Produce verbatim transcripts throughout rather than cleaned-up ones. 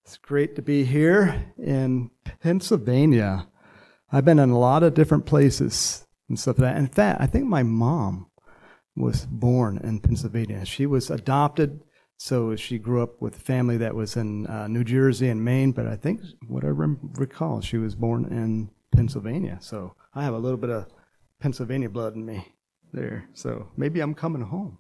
It's great to be here in Pennsylvania. I've been in a lot of different places and stuff like that. In fact, I think my mom was born in Pennsylvania. She was adopted, so she grew up with a family that was in uh, New Jersey and Maine, but I think, what I rem- recall, she was born in Pennsylvania. So I have a little bit of Pennsylvania blood in me there. So maybe I'm coming home.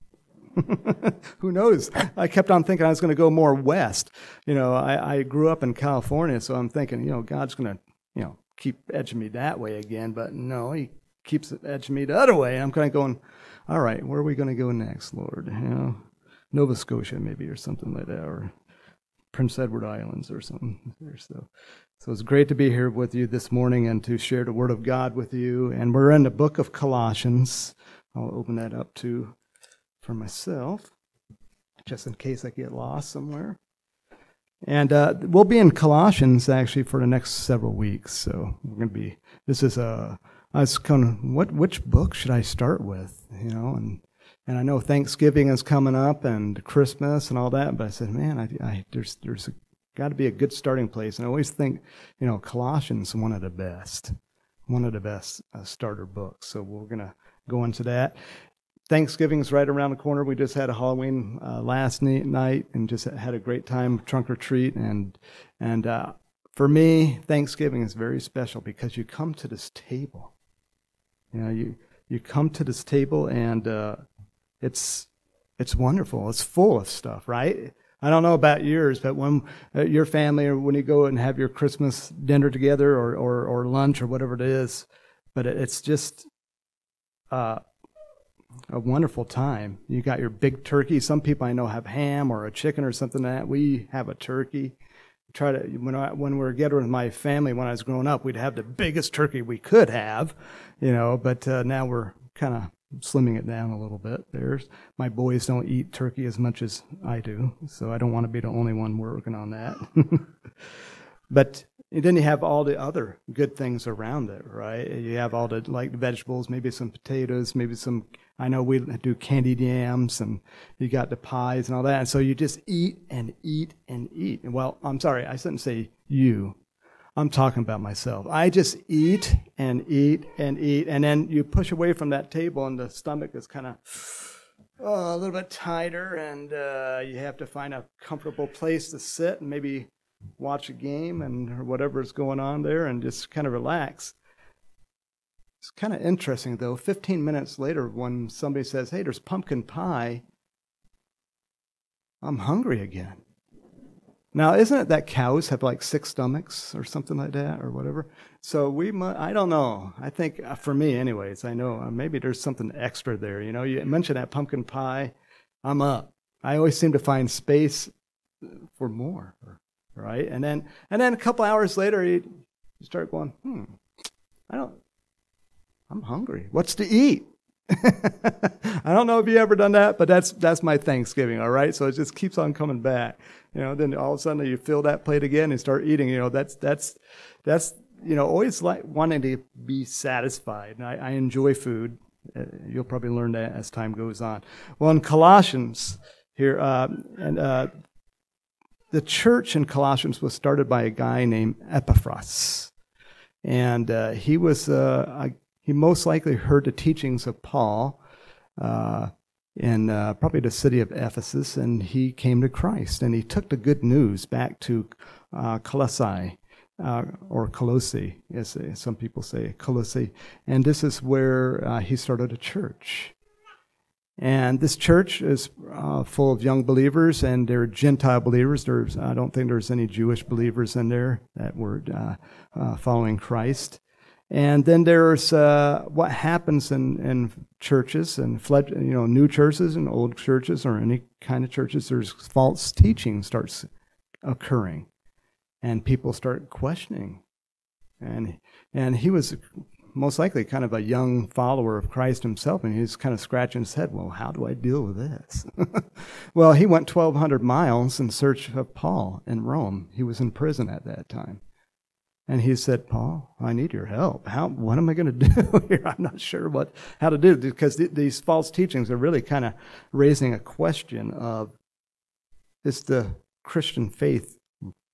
Who knows? I kept on thinking I was going to go more west. You know, I, I grew up in California, so I'm thinking, you know, God's going to, you know, keep edging me that way again. But no, he keeps edging me the other way. And I'm kind of going, all right, where are we going to go next, Lord? You know, Nova Scotia maybe, or something like that, or Prince Edward Islands or something. So, so it's great to be here with you this morning and to share the Word of God with you. And we're in the book of Colossians. I'll open that up to for myself, just in case I get lost somewhere. And uh, we'll be in Colossians, actually, for the next several weeks. So we're going to be, this is a, I was kind of, what, which book should I start with? You know, and and I know Thanksgiving is coming up and Christmas and all that, but I said, man, I, I there's there's got to be a good starting place. And I always think, you know, Colossians is one of the best, one of the best uh, starter books. So we're going to go into that. Thanksgiving's right around the corner. We just had a Halloween uh, last night and just had a great time, trunk or treat. And and uh, for me, Thanksgiving is very special because you come to this table. You know, you you come to this table and uh, it's it's wonderful. It's full of stuff, right? I don't know about yours, but when uh, your family or when you go and have your Christmas dinner together or or, or lunch or whatever it is, but it, it's just Uh, a wonderful time. You got your big turkey. Some people I know have ham or a chicken or something like that. We have a turkey. Try to when I when we were together with my family when I was growing up, we'd have the biggest turkey we could have, you know. But uh, now we're kind of slimming it down a little bit. There's my boys don't eat turkey as much as I do, so I don't want to be the only one working on that. But and then you have all the other good things around it, right? You have all the like vegetables, maybe some potatoes, maybe some. I know we do candied yams, and you got the pies and all that. And so you just eat and eat and eat. And well, I'm sorry, I shouldn't say you. I'm talking about myself. I just eat and eat and eat, and then you push away from that table, and the stomach is kind of oh, a little bit tighter, and uh, you have to find a comfortable place to sit and maybe watch a game and or whatever is going on there, and just kind of relax. It's kind of interesting, though. fifteen minutes later, when somebody says, hey, there's pumpkin pie, I'm hungry again. Now, isn't it that cows have like six stomachs or something like that or whatever? So we mu- I don't know. I think, uh, for me anyways, I know uh, maybe there's something extra there. You know, you mentioned that pumpkin pie, I'm up. I always seem to find space for more, right? And then and then a couple hours later, you, you start going, hmm, I don't, I'm hungry. What's to eat? I don't know if you ever done that, but that's that's my Thanksgiving, all right? So it just keeps on coming back. You know, then all of a sudden you fill that plate again and start eating. You know, that's that's that's you know, always like wanting to be satisfied. And I, I enjoy food. Uh, you'll probably learn that as time goes on. Well, in Colossians here, uh, and uh, the church in Colossians was started by a guy named Epaphras, and uh, he was uh, a He most likely heard the teachings of Paul uh, in uh, probably the city of Ephesus, and he came to Christ. And he took the good news back to uh, Colossae, uh, or Colossae, as some people say, Colossae. And this is where uh, he started a church. And this church is uh, full of young believers, and they're Gentile believers. There's, I don't think there's any Jewish believers in there that were uh, uh, following Christ. And then there's uh, what happens in, in churches and fled, you know, new churches and old churches or any kind of churches. There's false teaching starts occurring, and people start questioning. And and he was most likely kind of a young follower of Christ himself, and he's kind of scratching his head. Well, how do I deal with this? Well, he went twelve hundred miles in search of Paul in Rome. He was in prison at that time. And he said, Paul, I need your help. How? What am I going to do here? I'm not sure what how to do, because th- these false teachings are really kind of raising a question of, is the Christian faith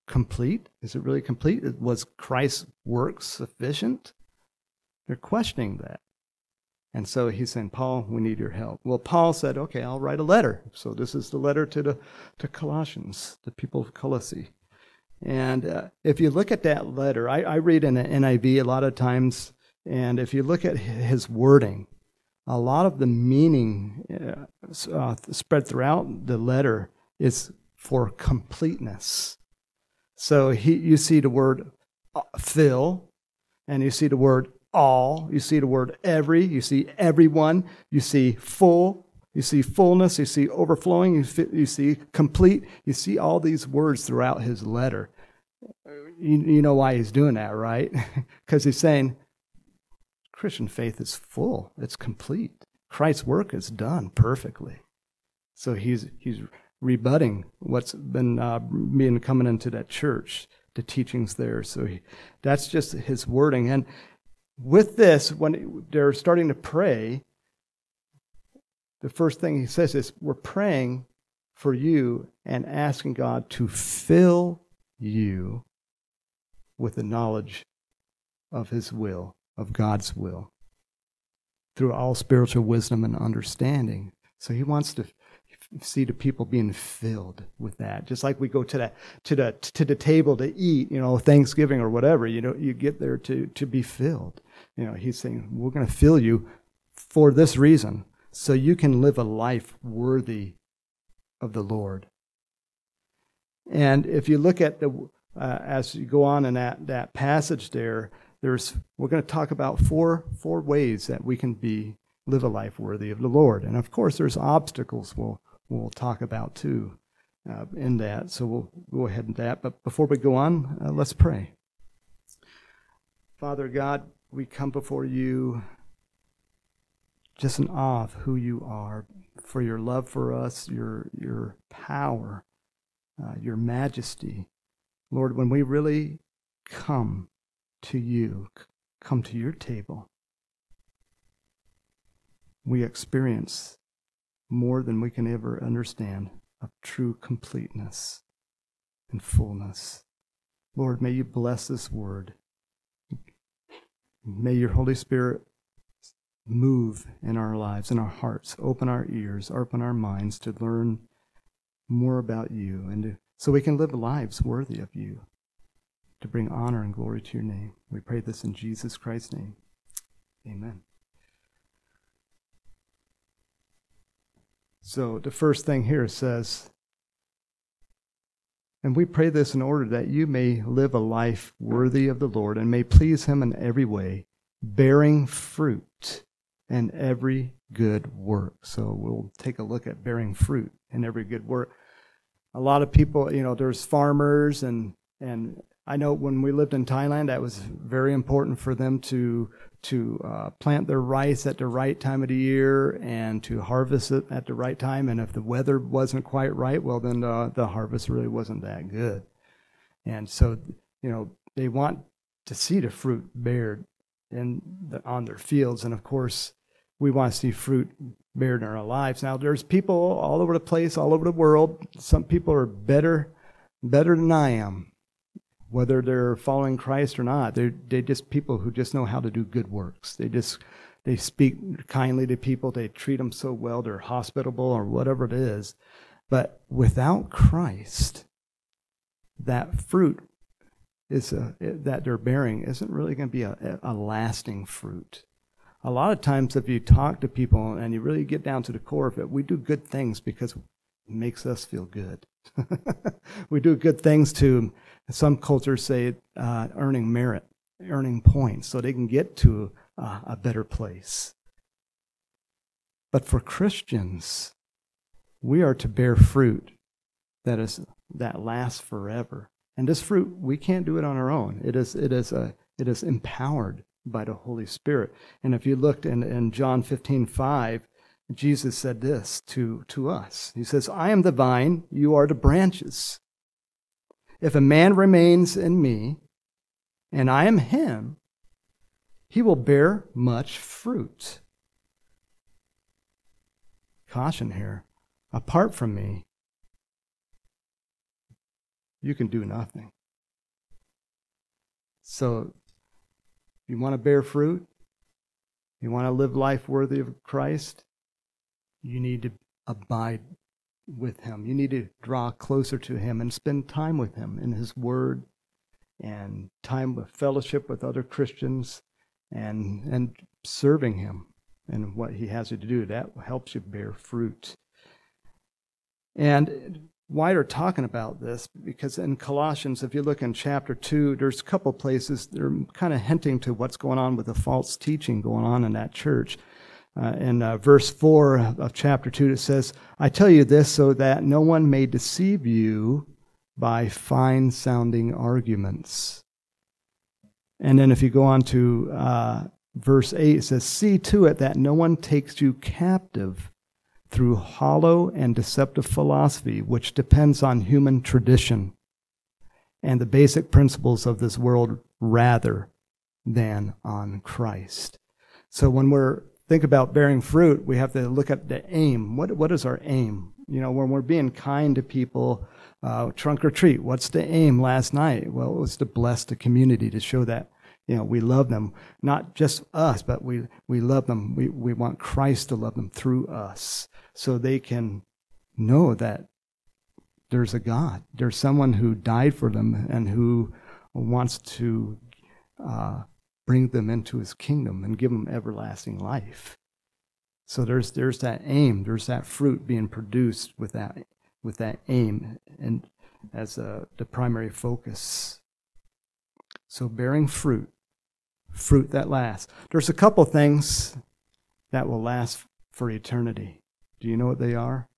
complete? Is it really complete? Was Christ's work sufficient? They're questioning that. And so he's saying, Paul, we need your help. Well, Paul said, okay, I'll write a letter. So this is the letter to the to Colossians, the people of Colossae. And uh, if you look at that letter, I, I read in the N I V a lot of times, and if you look at his wording, a lot of the meaning uh, uh, spread throughout the letter is for completeness. So he, you see the word fill, and you see the word all, you see the word every, you see everyone, you see full, you see fullness, you see overflowing, you, fi- you see complete, you see all these words throughout his letter. You, you know why he's doing that, right? Because he's saying Christian faith is full, it's complete. Christ's work is done perfectly. So he's he's rebutting what's been uh, being coming into that church, the teachings there. So he, that's just his wording. And with this, when they're starting to pray, the first thing he says is, we're praying for you and asking God to fill you with the knowledge of his will, of God's will, through all spiritual wisdom and understanding. So he wants to see the people being filled with that. Just like we go to that to the to the table to eat, you know, Thanksgiving or whatever, you know, you get there to to be filled. You know, he's saying, we're going to fill you for this reason, so you can live a life worthy of the Lord. And if you look at the, uh, as you go on in that, that passage there, there's, we're going to talk about four, four ways that we can be, live a life worthy of the Lord. And of course, there's obstacles we'll, we'll talk about too uh, in that. So we'll go ahead and that. But before we go on, uh, let's pray. Father God, we come before you just in awe of who you are, for your love for us, your your power, uh, your majesty. Lord, when we really come to you, come to your table, we experience more than we can ever understand of true completeness and fullness. Lord, may you bless this word. May your Holy Spirit move in our lives, in our hearts, open our ears, open our minds to learn more about you, and to, so we can live lives worthy of you, to bring honor and glory to your name. We pray this in Jesus Christ's name. Amen. So the first thing here says, and we pray this in order that you may live a life worthy of the Lord and may please him in every way, bearing fruit in every good work. So we'll take a look at bearing fruit in every good work. A lot of people, you know, there's farmers, and and I know when we lived in Thailand, that was very important for them to to uh, plant their rice at the right time of the year and to harvest it at the right time. And if the weather wasn't quite right, well, then the, the harvest really wasn't that good. And so, you know, they want to see the fruit bared in the, on their fields. And of course, we want to see fruit bared in our lives. Now, there's people all over the place, all over the world. Some people are better, better than I am, whether they're following Christ or not. They're, they're just people who just know how to do good works. They just, they speak kindly to people. They treat them so well. They're hospitable or whatever it is. But without Christ, that fruit is a, that they're bearing isn't really going to be a, a lasting fruit. A lot of times if you talk to people and you really get down to the core of it, we do good things because it makes us feel good. We do good things to, some cultures say, uh, earning merit, earning points, so they can get to uh, a better place. But for Christians, we are to bear fruit that is that lasts forever. And this fruit, we can't do it on our own. It is it is a it is empowered by the Holy Spirit. And if you looked in, in John fifteen five, Jesus said this to, to us. He says, I am the vine, you are the branches. If a man remains in me, and I am him, he will bear much fruit. Caution here. Apart from me, you can do nothing. So you want to bear fruit? You want to live life worthy of Christ? You need to abide with him. You need to draw closer to him and spend time with him in his word and time with fellowship with other Christians and and serving him and what he has you to do. That helps you bear fruit. And why they're talking about this, because in Colossians, if you look in chapter two, there's a couple places that are kind of hinting to what's going on with the false teaching going on in that church. Uh, in uh, verse four of chapter two, it says, I tell you this so that no one may deceive you by fine-sounding arguments. And then if you go on to uh, verse eight, it says, see to it that no one takes you captive through hollow and deceptive philosophy, which depends on human tradition and the basic principles of this world rather than on Christ. So when we're think about bearing fruit, we have to look at the aim. What what is our aim? You know, when we're being kind to people, uh, trunk or treat, what's the aim last night? Well, it was to bless the community, to show that, you know, we love them. Not just us, but we, we love them. We, we want Christ to love them through us so they can know that there's a God. There's someone who died for them and who wants to uh, bring them into his kingdom and give them everlasting life. So there's there's that aim, there's that fruit being produced with that with that aim and as a, the primary focus. So bearing fruit, fruit that lasts. There's a couple things that will last for eternity. Do you know what they are?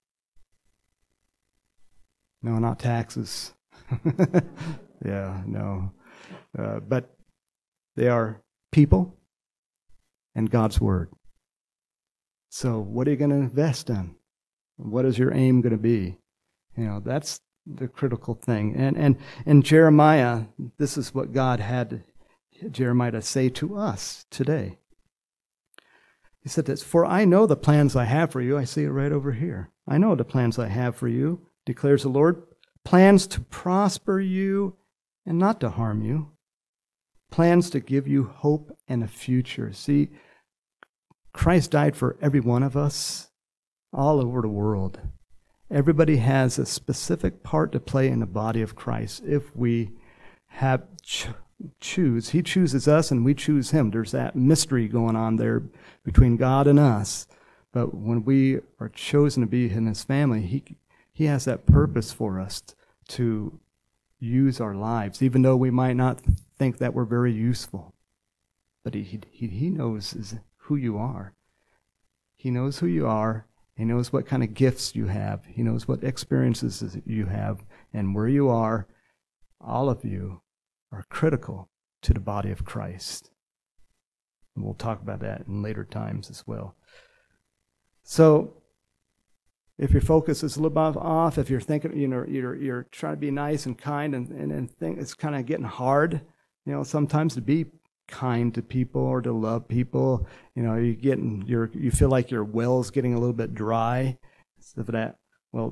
No, not taxes. yeah, no. Uh, but they are people and God's word. So what are you going to invest in? What is your aim going to be? You know, that's the critical thing. And and in Jeremiah, this is what God had Jeremiah to say to us today. He said this, for I know the plans I have for you. I see it right over here. I know the plans I have for you, declares the Lord. Plans to prosper you and not to harm you. Plans to give you hope and a future. See, Christ died for every one of us all over the world. Everybody has a specific part to play in the body of Christ if we have ch- choose. He chooses us and we choose him. There's that mystery going on there between God and us. But when we are chosen to be in his family, he he has that purpose for us to use our lives, even though we might not think that we're very useful. But he he, he knows is who you are. He knows who you are. He knows what kind of gifts you have. He knows what experiences you have and where you are. All of you are critical to the body of Christ. And we'll talk about that in later times as well. So, if your focus is a little bit off, if you're thinking, you know, you're you're trying to be nice and kind, and and, and think it's kind of getting hard, you know, sometimes to be kind to people or to love people, you know, you getting you're you feel like your well's getting a little bit dry. Stuff of that. Well,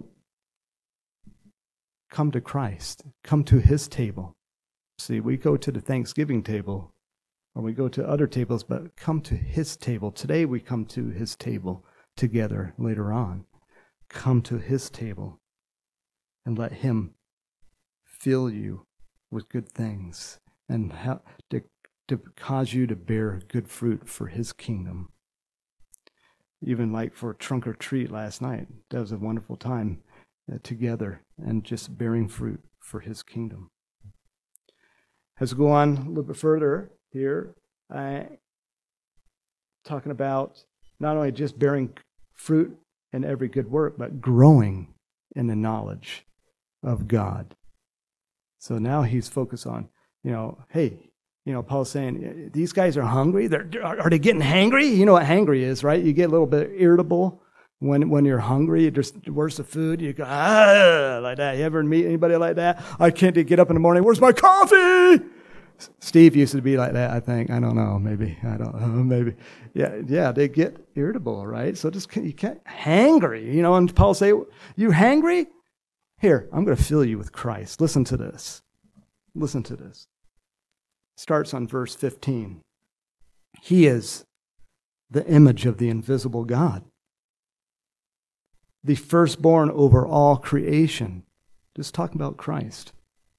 come to Christ. Come to his table. See, we go to the Thanksgiving table, or we go to other tables, but come to his table. Today we come to his table together later on. Come to his table and let him fill you with good things and ha- to, to cause you to bear good fruit for his kingdom. Even like for trunk or treat last night, that was a wonderful time uh, together and just bearing fruit for his kingdom. As we go on a little bit further here, uh, talking about not only just bearing fruit in every good work, but growing in the knowledge of God. So now he's focused on, you know, hey, you know, Paul's saying, these guys are hungry. They're, are they getting hangry? You know what hangry is, right? You get a little bit irritable when when you're hungry. You just, where's the food? You go, ah, like that. You ever meet anybody like that? I can't get up in the morning. Where's my coffee? Steve used to be like that, I think. I don't know. Maybe. I don't know. Maybe. Yeah, yeah, they get irritable, right? So just you can't, hangry. You know, and Paul say, you hangry? Here, I'm going to fill you with Christ. Listen to this. Listen to this. starts on verse fifteen. He is the image of the invisible God, the firstborn over all creation. Just talking about Christ.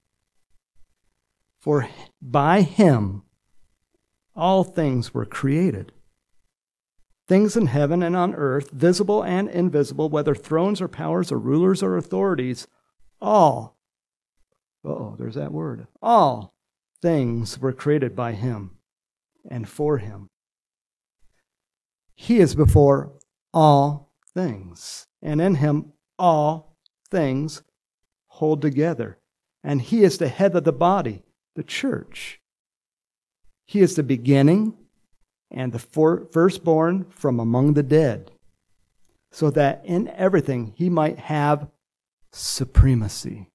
For by him all things were created. Things in heaven and on earth, visible and invisible, whether thrones or powers or rulers or authorities, all, uh-oh, there's that word, all things were created by him and for him. He is before all things, and in him all things hold together. And he is the head of the body, the church. He is the beginning and the for- firstborn from among the dead, so that in everything he might have supremacy.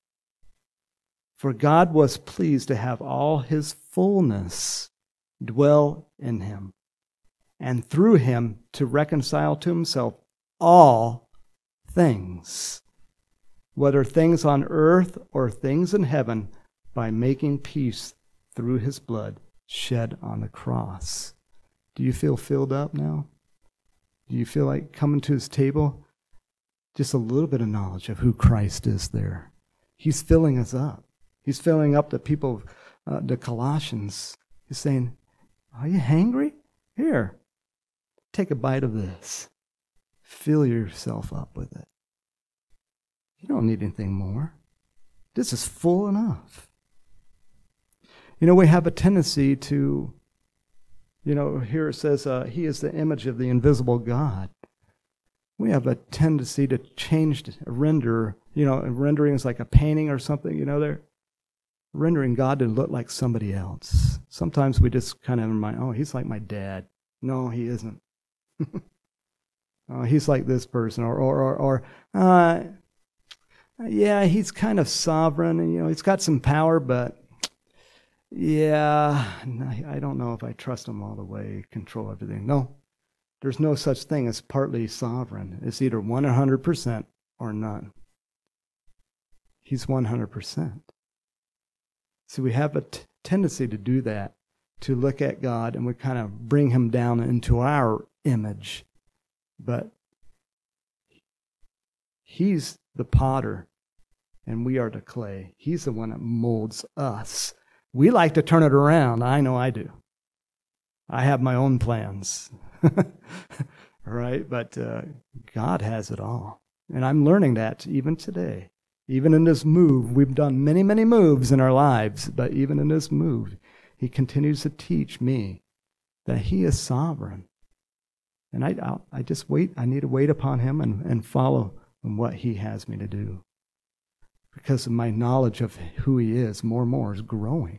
For God was pleased to have all his fullness dwell in him, and through him to reconcile to himself all things, whether things on earth or things in heaven, by making peace through his blood shed on the cross. Do you feel filled up now? Do you feel like coming to his table? Just a little bit of knowledge of who Christ is there. He's filling us up. He's filling up the people, uh, the Colossians. He's saying, are you hungry? Here, take a bite of this. Fill yourself up with it. You don't need anything more. This is full enough. You know, we have a tendency to, you know, here it says, uh, he is the image of the invisible God. We have a tendency to change, to render, you know, rendering is like a painting or something, you know, they're rendering God to look like somebody else. Sometimes we just kind of remind, oh, he's like my dad. No, he isn't. Oh, he's like this person, or, or, or, or uh, yeah, he's kind of sovereign, and, you know, he's got some power, but yeah, I don't know if I trust him all the way, control everything. No, there's no such thing as partly sovereign. It's either one hundred percent or none. He's one hundred percent. So we have a t- tendency to do that, to look at God and we kind of bring him down into our image. But he's the potter and we are the clay. He's the one that molds us. We like to turn it around. I know I do. I have my own plans. Right? But uh, God has it all. And I'm learning that even today. Even in this move, we've done many, many moves in our lives, but even in this move, he continues to teach me that he is sovereign. And I I'll, I just wait, I need to wait upon him and, and follow in what he has me to do. Because of my knowledge of who he is, more and more is growing.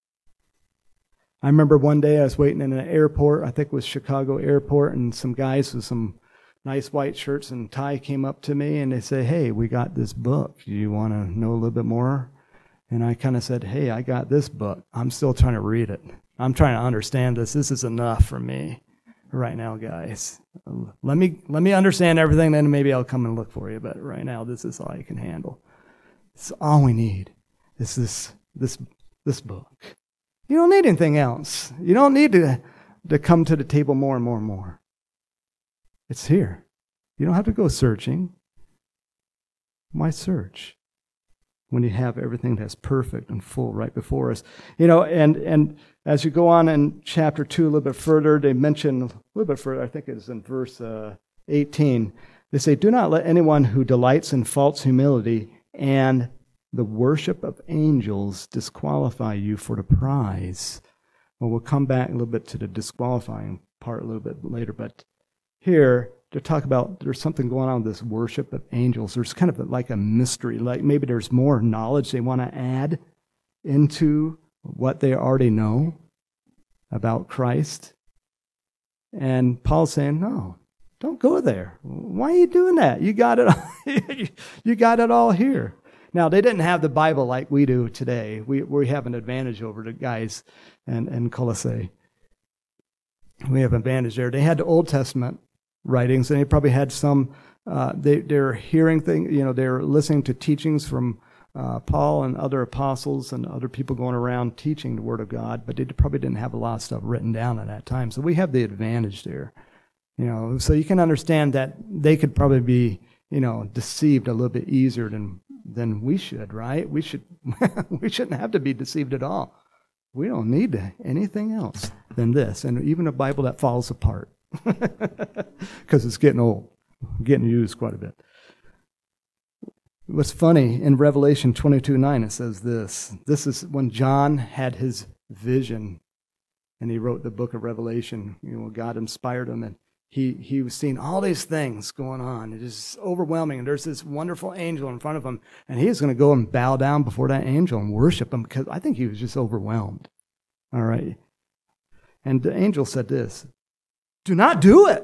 I remember one day I was waiting in an airport, I think it was Chicago Airport, and some guys with some nice white shirts and tie came up to me and they say, hey, we got this book. Do you want to know a little bit more? And I kind of said, hey, I got this book. I'm still trying to read it. I'm trying to understand this. This is enough for me right now, guys. Let me let me understand everything, then maybe I'll come and look for you. But right now, this is all I can handle. It's all we need is this this this book. You don't need anything else. You don't need to, to come to the table more and more and more. It's here. You don't have to go searching. Why search when you have everything that's perfect and full right before us? You know, and, and as you go on in chapter two a little bit further, they mention a little bit further, I think it's in verse uh, eighteen, they say, do not let anyone who delights in false humility and the worship of angels disqualify you for the prize. Well, we'll come back a little bit to the disqualifying part a little bit later, but here, to talk about there's something going on with this worship of angels. There's kind of like a mystery, like maybe there's more knowledge they want to add into what they already know about Christ. And Paul's saying, no, don't go there. Why are you doing that? You got it, you got it all here. Now, they didn't have the Bible like we do today. We we have an advantage over the guys in, in Colossae. We have an advantage there. They had the Old Testament writings, and they probably had some, uh, they, they're hearing things, you know, they're listening to teachings from uh, Paul and other apostles and other people going around teaching the Word of God, but they probably didn't have a lot of stuff written down at that time. So we have the advantage there. You know, so you can understand that they could probably be, you know, deceived a little bit easier than than we should, right? We should we shouldn't have to be deceived at all. We don't need anything else than this, and even a Bible that falls apart because it's getting old, getting used quite a bit. What's funny, in Revelation twenty-two nine, it says this. This is when John had his vision, and he wrote the book of Revelation. You know, God inspired him, and He he was seeing all these things going on. It is overwhelming. And there's this wonderful angel in front of him, and he's going to go and bow down before that angel and worship him because I think he was just overwhelmed. All right. And the angel said this, "Do not do it.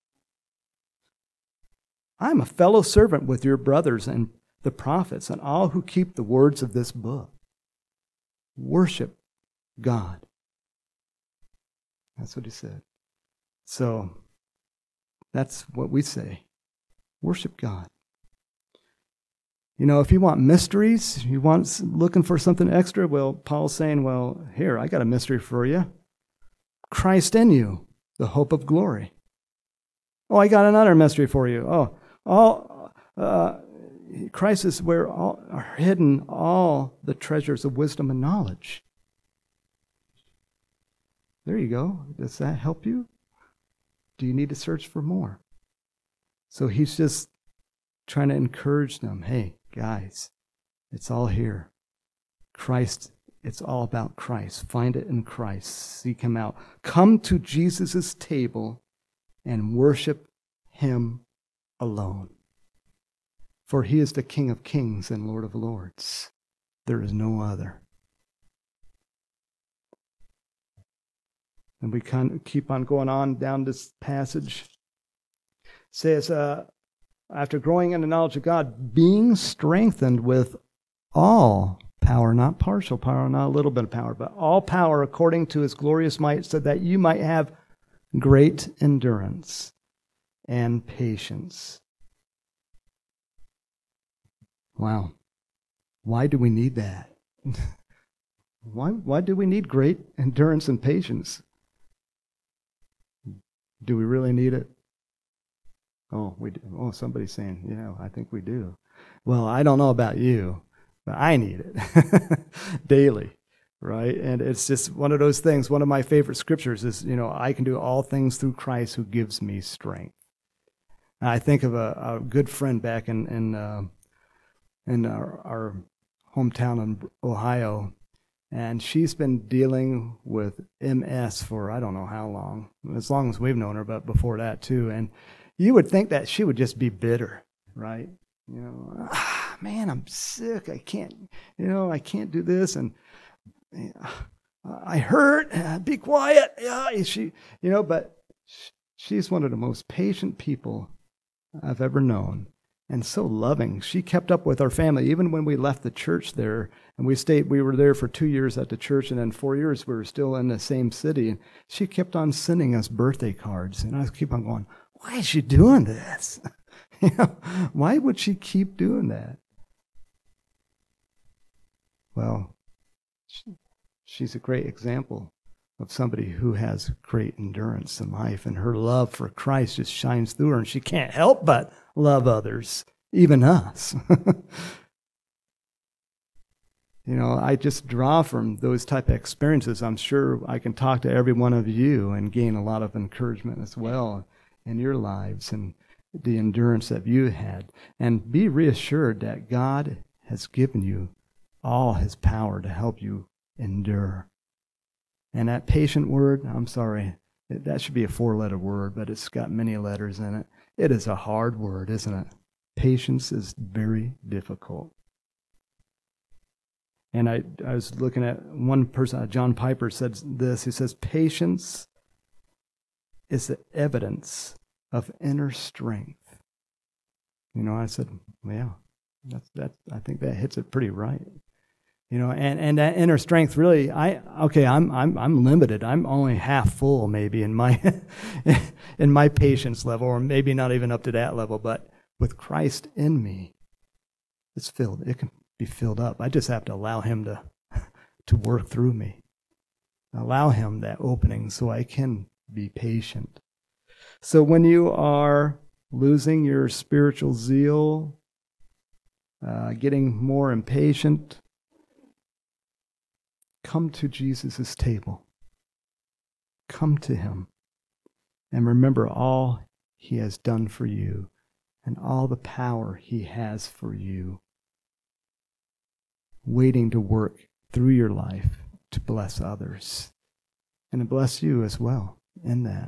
I'm a fellow servant with your brothers and the prophets and all who keep the words of this book. Worship God." That's what he said. So that's what we say. Worship God. You know, if you want mysteries, you want looking for something extra, well, Paul's saying, well, here, I got a mystery for you. Christ in you, the hope of glory. Oh, I got another mystery for you. Oh, all uh, Christ is where all, are hidden all the treasures of wisdom and knowledge. There you go. Does that help you? Do you need to search for more? So he's just trying to encourage them. Hey, guys, it's all here. Christ, it's all about Christ. Find it in Christ. Seek him out. Come to Jesus' table and worship him alone. For he is the King of kings and Lord of lords. There is no other. And we can keep on going on down this passage. It says, uh, after growing in the knowledge of God, being strengthened with all power, not partial power, not a little bit of power, but all power according to his glorious might, so that you might have great endurance and patience. Wow. Why do we need that? why, why do we need great endurance and patience? Do we really need it? Oh, we do. Oh, somebody's saying, yeah, I think we do. Well, I don't know about you, but I need it daily, right? And it's just one of those things. One of my favorite scriptures is, you know, I can do all things through Christ who gives me strength. And I think of a, a good friend back in in, uh, in our, our hometown in Ohio. And she's been dealing with M S for I don't know how long, as long as we've known her, but before that too. And you would think that she would just be bitter, right? You know, ah, man, I'm sick. I can't, you know, I can't do this. And uh, I hurt. Uh, be quiet. Yeah, she, you know, but she's one of the most patient people I've ever known. And so loving. She kept up with our family, even when we left the church there. And we stayed, we were there for two years at the church, and then four years we were still in the same city. And she kept on sending us birthday cards. And I keep on going, why is she doing this? You know, why would she keep doing that? Well, she, she's a great example of somebody who has great endurance in life, and her love for Christ just shines through her, and she can't help but love others, even us. You know, I just draw from those type of experiences. I'm sure I can talk to every one of you and gain a lot of encouragement as well in your lives and the endurance that you had. And be reassured that God has given you all his power to help you endure. And that patient word, I'm sorry, that should be a four-letter word, but it's got many letters in it. It is a hard word, isn't it? Patience is very difficult. And I, I was looking at one person, John Piper said this. He says, patience is the evidence of inner strength. You know, I said, well, yeah, that's, that's, I think that hits it pretty right. You know, and, and that inner strength really, I okay, I'm I'm I'm limited. I'm only half full maybe in my in my patience level, or maybe not even up to that level. But with Christ in me, it's filled. It can be filled up. I just have to allow him to, to work through me. Allow him that opening so I can be patient. So when you are losing your spiritual zeal, uh, getting more impatient, come to Jesus' table. Come to him. And remember all he has done for you and all the power he has for you, waiting to work through your life to bless others and to bless you as well in that.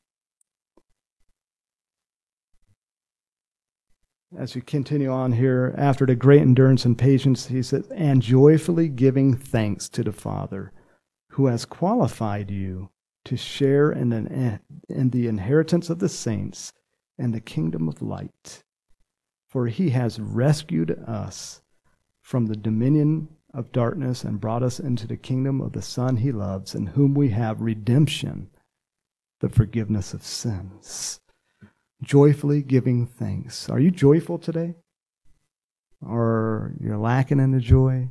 As we continue on here, after the great endurance and patience, he says, and joyfully giving thanks to the Father, who has qualified you to share in, an, in the inheritance of the saints and the kingdom of light. For he has rescued us from the dominion of darkness and brought us into the kingdom of the Son he loves, in whom we have redemption, the forgiveness of sins. Joyfully giving thanks. Are you joyful today? Or you're lacking in the joy?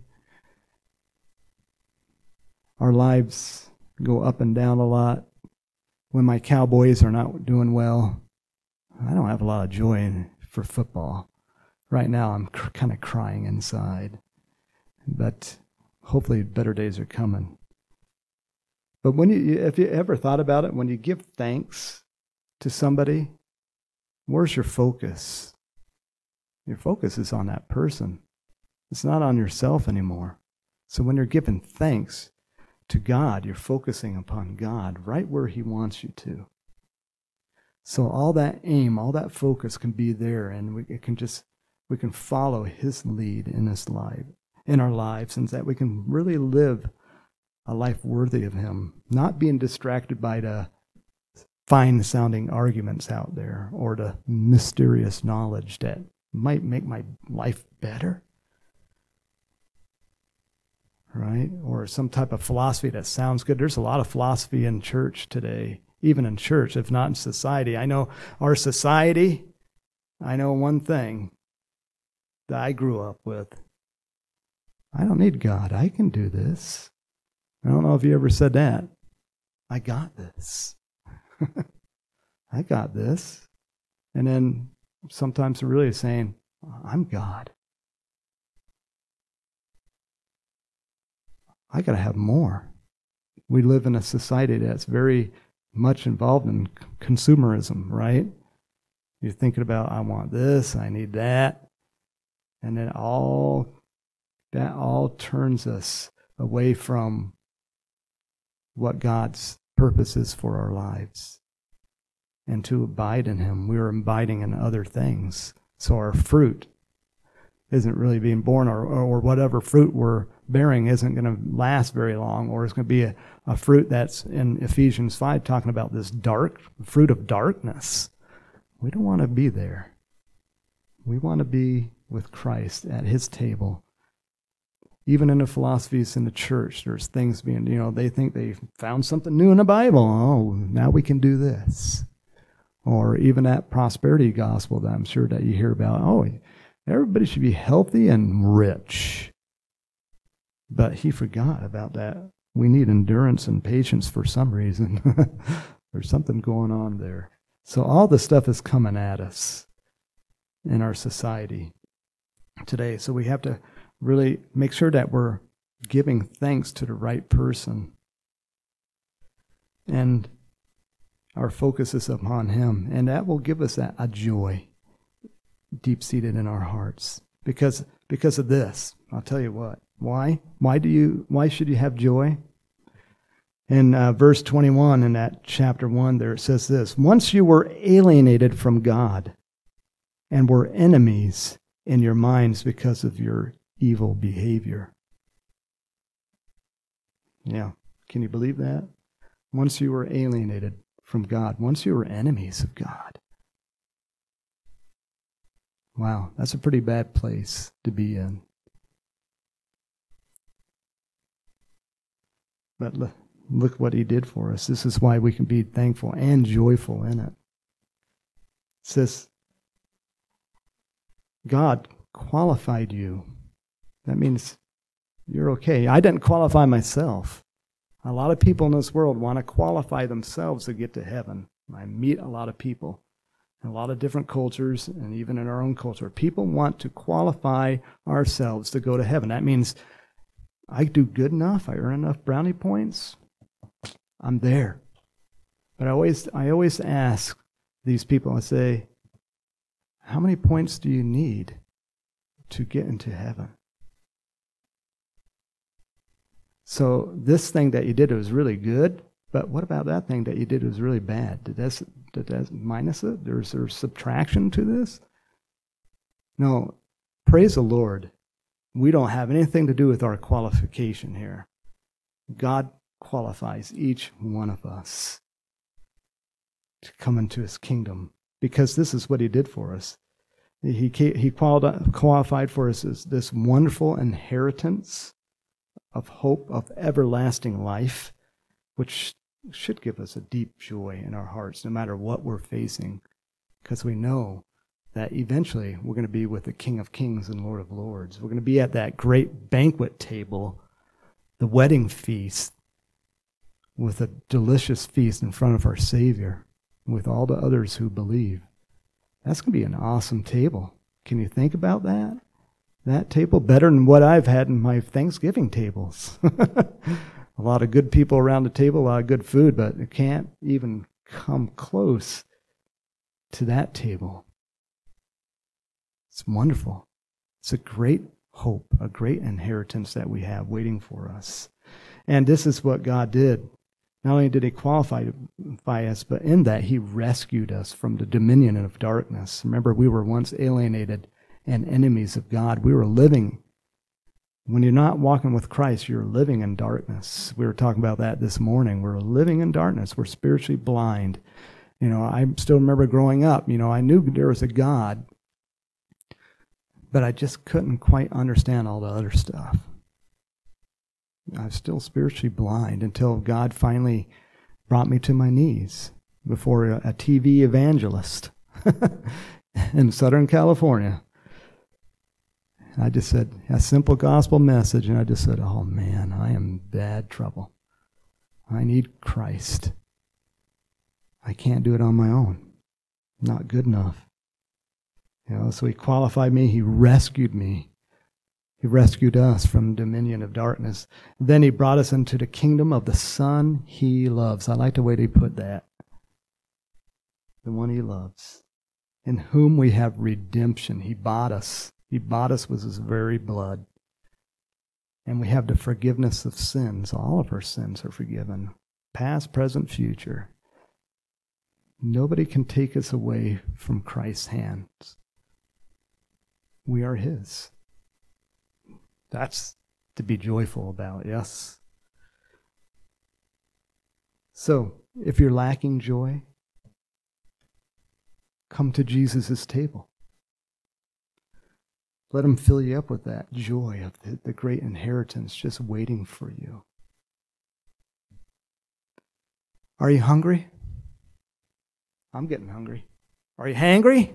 Our lives go up and down a lot. When my Cowboys are not doing well, I don't have a lot of joy in, for football. Right now I'm cr- kind of crying inside. But hopefully better days are coming. But when you, if you ever thought about it, when you give thanks to somebody, where's your focus? Your focus is on that person. It's not on yourself anymore. So when you're giving thanks to God, you're focusing upon God right where he wants you to. So all that aim, all that focus can be there, and we it can just we can follow his lead in this life, in our lives, and that we can really live a life worthy of him, not being distracted by the fine-sounding arguments out there or the mysterious knowledge that might make my life better, right? Or some type of philosophy that sounds good. There's a lot of philosophy in church today, even in church, if not in society. I know our society, I know one thing that I grew up with. I don't need God. I can do this. I don't know if you ever said that. I got this. I got this. And then sometimes really saying, I'm God. I got to have more. We live in a society that's very much involved in consumerism, right? You're thinking about, I want this, I need that. And then all that all turns us away from what God's purpose is for our lives. And to abide in him, we are abiding in other things. So our fruit isn't really being born, or, or whatever fruit we're bearing isn't going to last very long, or it's going to be a, a fruit that's in Ephesians five talking about this dark fruit of darkness. We don't want to be there. We want to be with Christ at his table. Even in the philosophies in the church, there's things being, you know, they think they found something new in the Bible. Oh, now we can do this. Or even that prosperity gospel that I'm sure that you hear about. Oh, everybody should be healthy and rich. But he forgot about that. We need endurance and patience for some reason. There's something going on there. So all this stuff is coming at us in our society today. So we have to really make sure that we're giving thanks to the right person. And our focus is upon him. And that will give us that, a joy deep-seated in our hearts. Because because of this. I'll tell you what. Why? Why do you why should you have joy? In uh, verse twenty-one in that chapter one there, it says this: once you were alienated from God and were enemies in your minds because of your evil behavior. Yeah. Can you believe that? Once you were alienated from God, once you were enemies of God. Wow, that's a pretty bad place to be in. But look, look what he did for us. This is why we can be thankful and joyful in it. It says, God qualified you that means you're okay. I didn't qualify myself. A lot of people in this world want to qualify themselves to get to heaven. I meet a lot of people in a lot of different cultures, and even in our own culture. People want to qualify ourselves to go to heaven. That means I do good enough, I earn enough brownie points, I'm there. But I always, I always ask these people, I say, how many points do you need to get into heaven? So this thing that you did was really good, but what about that thing that you did was really bad? Did that, did that minus it? Is there subtraction to this? No, praise the Lord. We don't have anything to do with our qualification here. God qualifies each one of us to come into his kingdom, because this is what he did for us. He, he qualified for us this, this wonderful inheritance of hope of everlasting life, which should give us a deep joy in our hearts, no matter what we're facing, because we know that eventually we're going to be with the King of Kings and Lord of Lords. We're going to be at that great banquet table, the wedding feast, with a delicious feast in front of our Savior, with all the others who believe. That's going to be an awesome table. Can you think about that? That table, better than what I've had in my Thanksgiving tables. A lot of good people around the table, a lot of good food, but it can't even come close to that table. It's wonderful. It's a great hope, a great inheritance that we have waiting for us. And this is what God did. Not only did he qualify us, but in that he rescued us from the dominion of darkness. Remember, we were once alienated and enemies of God. We were living, when you're not walking with Christ, you're living in darkness. We were talking about that this morning. We're living in darkness. We're spiritually blind. You know, I still remember growing up, you know, I knew there was a God, but I just couldn't quite understand all the other stuff. I was still spiritually blind until God finally brought me to my knees before a, a T V evangelist in Southern California. I just said a simple gospel message, and I just said, oh man, I am in bad trouble. I need Christ. I can't do it on my own. Not good enough. You know, so he qualified me, he rescued me. He rescued us from dominion of darkness. Then he brought us into the kingdom of the Son he loves. I like the way they put that. The one he loves. In whom we have redemption. He bought us. He bought us with his very blood. And we have the forgiveness of sins. All of our sins are forgiven. Past, present, future. Nobody can take us away from Christ's hands. We are his. That's to be joyful about, yes. So, if you're lacking joy, come to Jesus' table. Let him fill you up with that joy of the, the great inheritance just waiting for you. Are you hungry? I'm getting hungry. Are you hangry?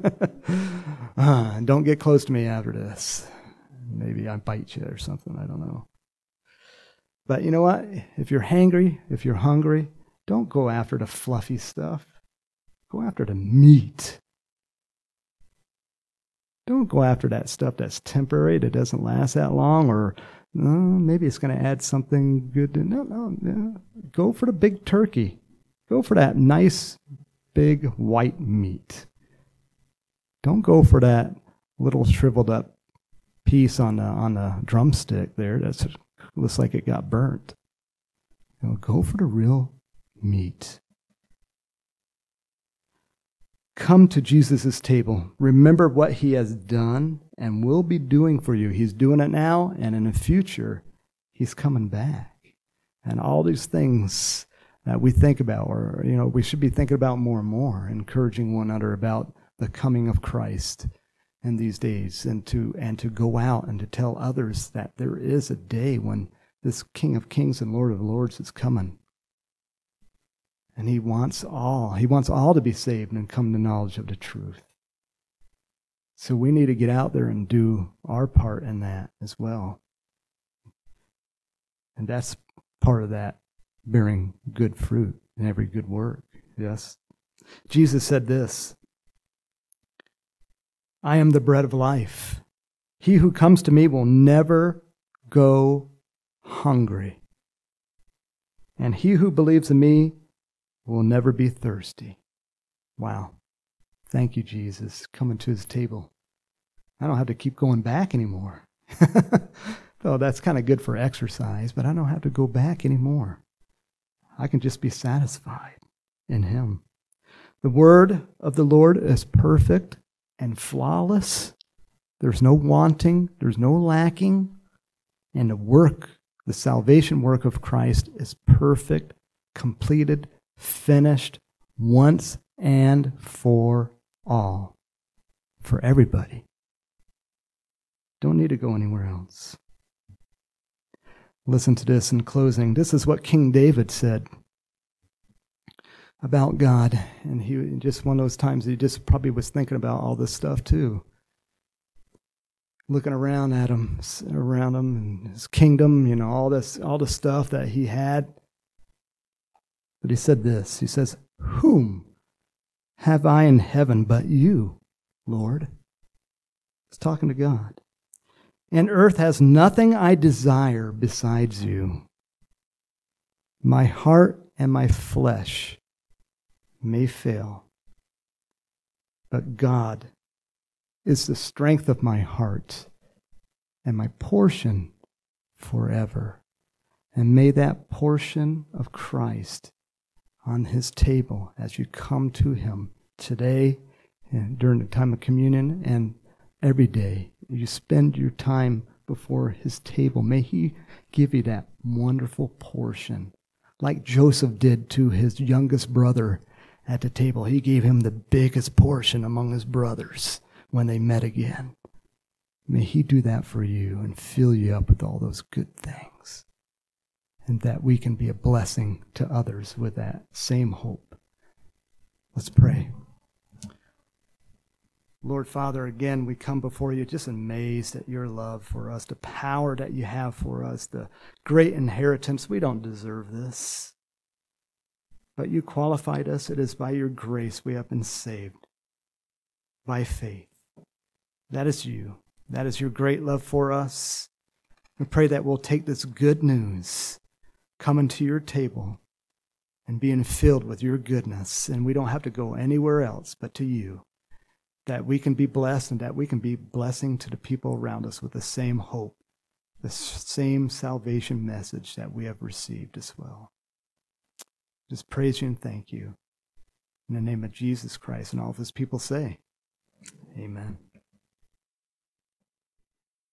uh, don't get close to me after this. Maybe I bite you or something, I don't know. But you know what? If you're hangry, if you're hungry, don't go after the fluffy stuff. Go after the meat. Don't go after that stuff that's temporary, that doesn't last that long, or uh, maybe it's going to add something good. To, no, no, no. Go for the big turkey. Go for that nice, big white meat. Don't go for that little shriveled up piece on the on the drumstick there that looks like it got burnt. You know, go for the real meat. Come to Jesus' table. Remember what he has done and will be doing for you. He's doing it now, and in the future, he's coming back. And all these things that we think about, or you know, we should be thinking about more and more, encouraging one another about the coming of Christ in these days, and to and to go out and to tell others that there is a day when this King of Kings and Lord of Lords is coming. And he wants all, he wants all to be saved and come to knowledge of the truth. So we need to get out there and do our part in that as well. And that's part of that, bearing good fruit in every good work. Yes. Jesus said this, I am the bread of life. He who comes to me will never go hungry. And he who believes in me will never be thirsty. Wow. Thank you, Jesus, coming to his table. I don't have to keep going back anymore. Oh, that's kind of good for exercise, but I don't have to go back anymore. I can just be satisfied in him. The word of the Lord is perfect and flawless. There's no wanting, there's no lacking. And the work, the salvation work of Christ is perfect, completed, finished, once and for all. For everybody. Don't need to go anywhere else. Listen to this in closing. This is what King David said about God. And he just one of those times he just probably was thinking about all this stuff too. Looking around at him, around him and his kingdom, you know, all this, all the stuff that he had. But he said this, he says, whom have I in heaven but you, Lord? He's talking to God. And earth has nothing I desire besides you. My heart and my flesh may fail, but God is the strength of my heart and my portion forever. And may that portion of Christ on his table as you come to him today and during the time of communion and every day you spend your time before his table. May he give you that wonderful portion like Joseph did to his youngest brother at the table. He gave him the biggest portion among his brothers when they met again. May he do that for you and fill you up with all those good things. And that we can be a blessing to others with that same hope. Let's pray. Lord Father, again, we come before you just amazed at your love for us, the power that you have for us, the great inheritance. We don't deserve this. But you qualified us. It is by your grace we have been saved. By faith. That is you. That is your great love for us. We pray that we'll take this good news, coming to your table, and being filled with your goodness. And we don't have to go anywhere else but to you. That we can be blessed and that we can be blessing to the people around us with the same hope, the same salvation message that we have received as well. Just praise you and thank you. In the name of Jesus Christ and all of his people say, amen.